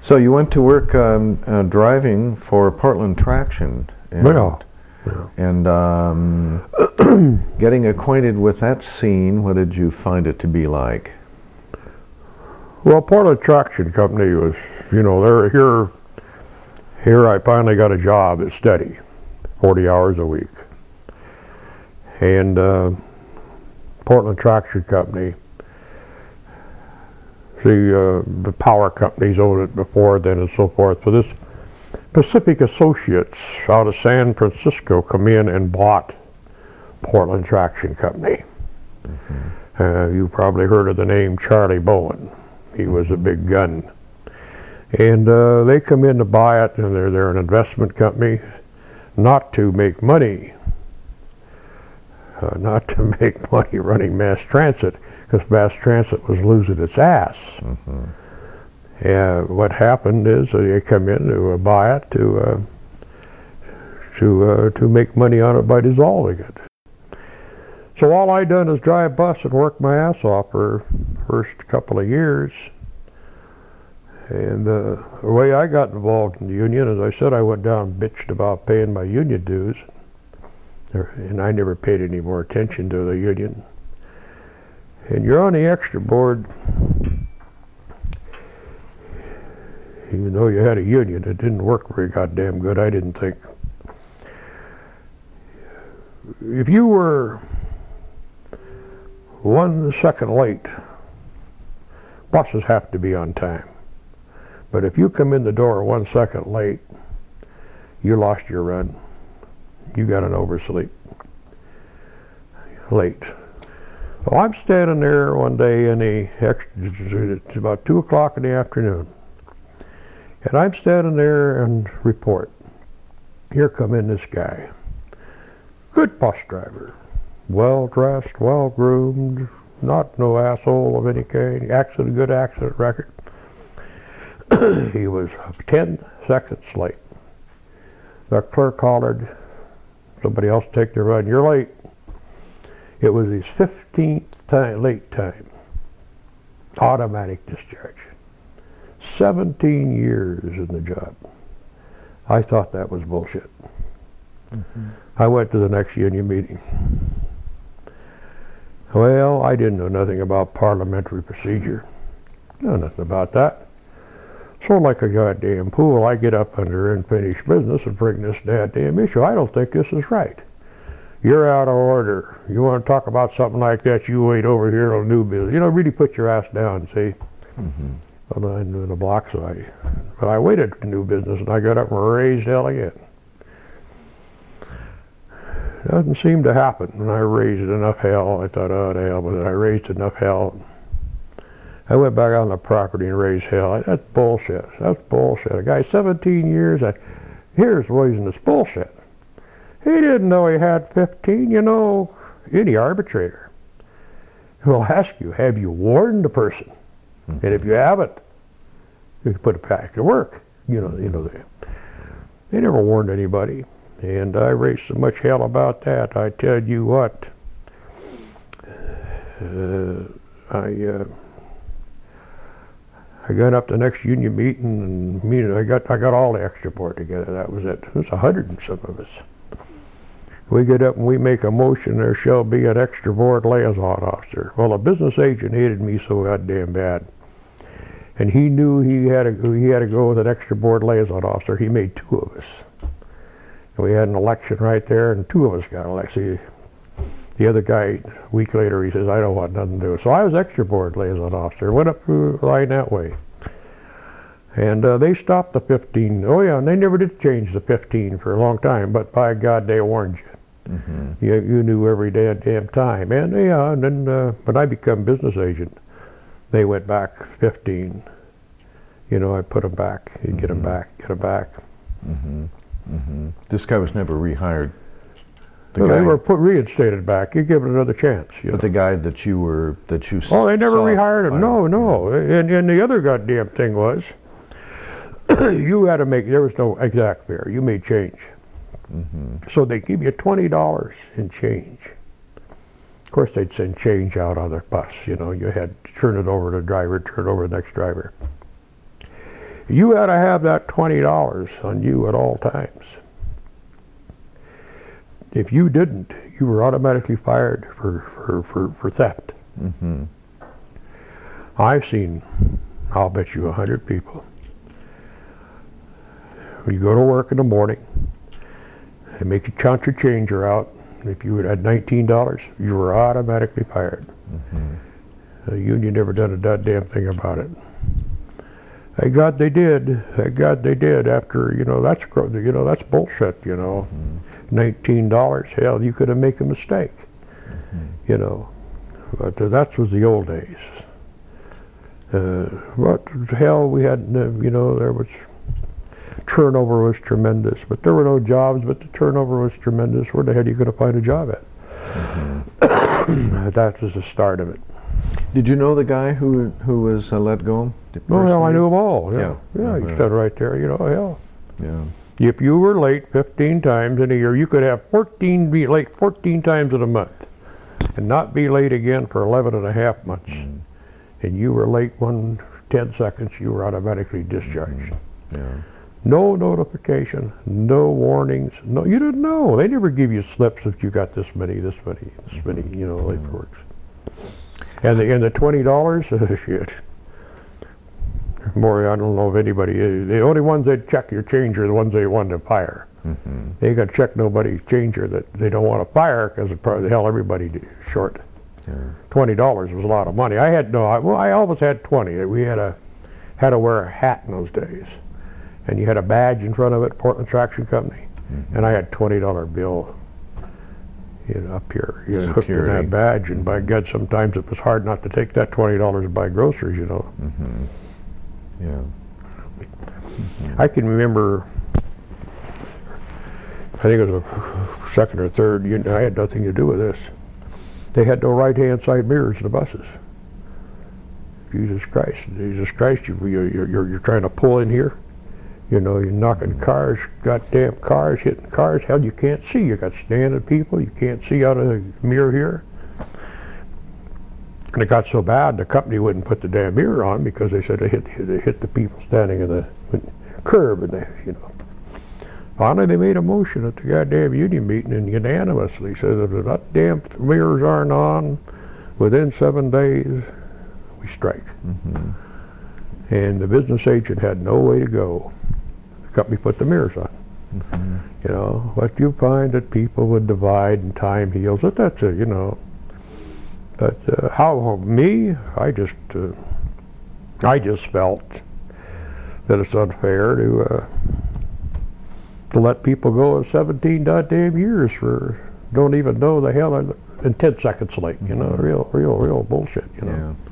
So you went to work driving for Portland Traction. And, Yeah. And getting acquainted with that scene, what did you find it to be like? Well, Portland Traction Company was, they're here I finally got a job that's steady, 40 hours a week. And Portland Traction Company, the power companies owned it before then and so forth. So this Pacific Associates out of San Francisco come in and bought Portland Traction Company. Mm-hmm. You probably heard of the name Charlie Bowen. He was a big gun. And they come in to buy it, and they're an investment company, not to make money, running mass transit, because mass transit was losing its ass. Mm-hmm. What happened is they come in to buy it to make money on it by dissolving it. So all I done is drive bus and work my ass off for the first couple of years. And the way I got involved in the union, as I said, I went down and bitched about paying my union dues, and I never paid any more attention to the union. And you're on the extra board. Even though you had a union, it didn't work very goddamn good, I didn't think. If you were 1 second late, buses have to be on time. But if you come in the door 1 second late, you lost your run. You got an oversleep. Late. Well, I'm standing there one day it's about 2 o'clock in the afternoon. And I'm standing there and report. Here come in this guy. Good bus driver. Well-dressed, well-groomed, not no asshole of any kind. Good accident record. He was 10 seconds late. The clerk hollered, somebody else take their run. You're late. It was his 15th late time. Automatic discharge. 17 years in the job. I thought that was bullshit. Mm-hmm. I went to the next union meeting. Well, I didn't know nothing about parliamentary procedure. Know nothing about that. So like a goddamn fool, I get up under unfinished business and bring this goddamn issue. I don't think this is right. You're out of order. You want to talk about something like that, you wait over here till new business. Really put your ass down, see? Mm-hmm. Well, I'm in the block, but I waited for new business, and I got up and raised hell again. Doesn't seem to happen. When I raised enough hell, I thought, oh, the hell with it. I raised enough hell. I went back on the property and raised hell. That's bullshit. That's bullshit. A guy 17 years, here's the reason it's bullshit. He didn't know he had 15. Any arbitrator will ask you, have you warned the person? Mm-hmm. And if you haven't, you put it back to work. They never warned anybody. And I raised so much hell about that. I tell you what, I got up the next union meeting, and I got all the extra board together. That was it. There's 100 and some of us. We get up and we make a motion. There shall be an extra board liaison officer. Well, a business agent hated me so goddamn bad, and he knew he had to go with an extra board liaison officer. He made 2 of us. And we had an election right there, and 2 of us got elected. The other guy, a week later, he says, I don't want nothing to do. So I was extra board liaison officer. Went up through the line that way. And they stopped the 15. Oh, yeah, and they never did change the 15 for a long time, but by God, they warned you. Mm-hmm. You knew every damn time. And then when I become business agent, they went back 15. I put them back. You get them back, get them back. Mm-hmm. Mm-hmm. This guy was never rehired. They were reinstated back. You give it another chance. But the guy that you Oh, they never rehired him. No. And the other goddamn thing was, you had to there was no exact fare. You made change. Mm-hmm. So they give you $20 in change. Of course, they'd send change out on their bus. You had to turn it over to the driver, turn it over to the next driver. You had to have that $20 on you at all times. If you didn't, you were automatically fired for theft. Mm-hmm. I've seen, I'll bet you 100 people. When you go to work in the morning, they make you count your changer out. If you had $19, you were automatically fired. Mm-hmm. The union never done a goddamn thing about it. Thank God they did. Thank God they did. After, that's bullshit, Mm-hmm. $19, hell, you could have made a mistake, Mm-hmm. But that was the old days. But hell, we had, there was, turnover was tremendous, but there were no jobs, but the turnover was tremendous. Where the hell are you going to find a job at? Mm-hmm. That was the start of it. Did you know the guy who was let go? Oh, hell, I knew them all. Yeah. Yeah, you Right. stood right there, hell. Yeah. If you were late 15 times in a year, you could have be late 14 times in a month and not be late again for 11 and a half months. Mm-hmm. And you were late 10 seconds, you were automatically discharged. Yeah. No notification, no warnings. No, you didn't know. They never give you slips if you got this many, late for works. And the $20, shit. More, I don't know if anybody is. The only ones that check your change are the ones they want to fire. Mm-hmm. They ain't gonna check nobody's changer that they don't want to fire because the hell everybody short. Yeah. $20 was a lot of money. I always had 20. We had to wear a hat in those days, and you had a badge in front of it, Portland Traction Company, Mm-hmm. and I had $20 bill. Up here, hooked in Security. that badge, and by God, sometimes it was hard not to take that $20 to buy groceries. Mm-hmm. Yeah. I can remember, I think it was a second or third, I had nothing to do with this. They had no right-hand side mirrors in the buses. Jesus Christ, you're trying to pull in here. You're knocking cars, goddamn cars, hitting cars. Hell, you can't see. You got standing people. You can't see out of the mirror here. And it got so bad, the company wouldn't put the damn mirror on because they said they hit the people standing in the curb, and Finally, they made a motion at the goddamn union meeting and unanimously said if the goddamn mirrors aren't on within 7 days, we strike. Mm-hmm. And the business agent had no way to go. The company put the mirrors on. Mm-hmm. But you find that people would divide and time heals. But that's it, But I just felt that it's unfair to let people go 17 goddamn years for don't even know the hell and 10 seconds late. Real bullshit. Yeah.